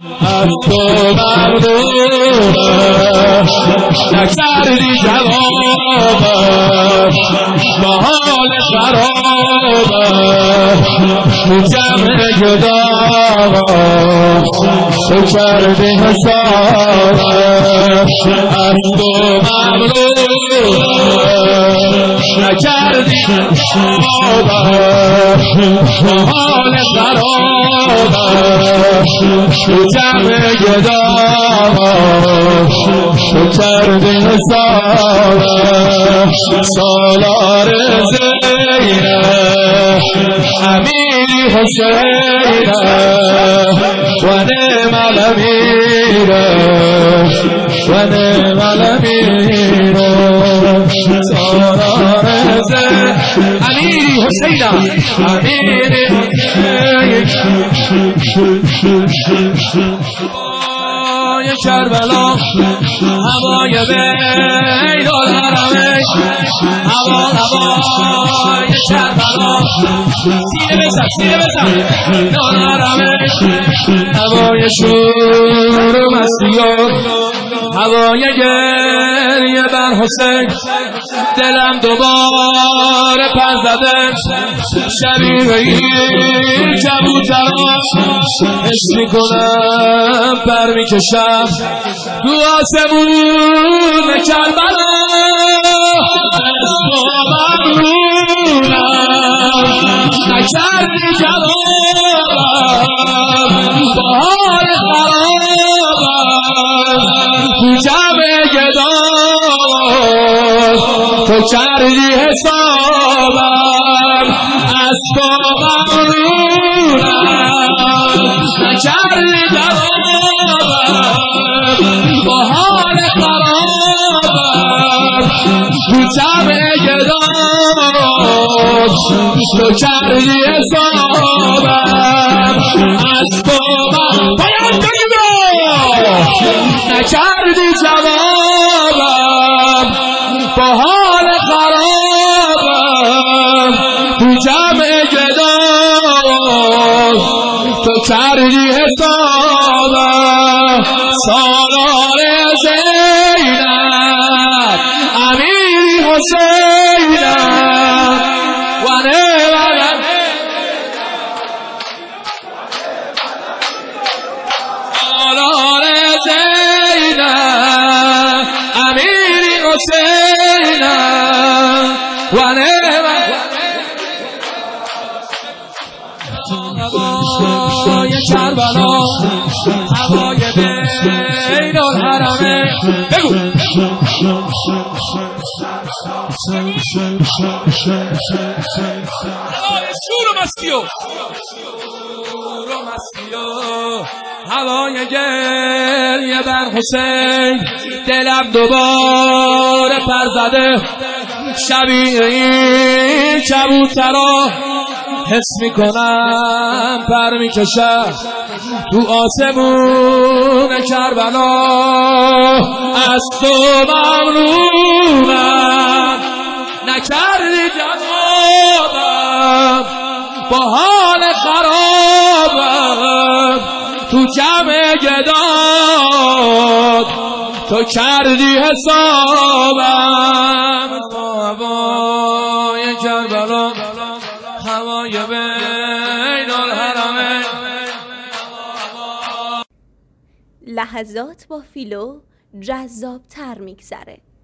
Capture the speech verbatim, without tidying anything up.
از تو ممنونم نکردی جوابم با حال خرابم تو جمع گداغم تو کردی حسابم از تو ممنونم نکردی جوابم با حال خرابم تو جمع گداغم تو کردی حسابم سالار زینب امیری حسینم و نعم الامیرم و نعم الامیرم سالار زینب امیری حسینم امیری هوای کربلا هوای بین الحرمین هوا هوای کربلا سینه بزن سینه بزن بین الحرمین هوای شور و مستیان هوای گریه بر حسین دلم دوباره پر زده شبیه این کبوتران حس میکنم پر میکشم تو آسمون کربلا از تو ممنونم نکردی جوابم با حال خرابم تو جمع گداغم تو کردی حسابم از تو ممنونم نکردی جوابم با حال خرابم تو جمع گداغم تو کردی حسابم از تو باید بگیم نکردی جوابم با حال خرابم تو جمع گداغم تو کردی حسابم سالار زینب امیری حسینم و نعم سالار زینب امیری حسینم و نعم هوای کربلا هوای بین الحرمین بگو شور و مستیو شور و مستیو هوای گریه بر حسین دلم دوباره پر زده شبیه این کبوترا حس میکنم پر میکشم تو آسمون کربلا از تو ممنونم نکردی جوابم با حال خرابم تو جمع گداد تو کردی حسابم هوای کربلا هوای بین الحرمین. لحظات با فیلو جذاب تر میگذره.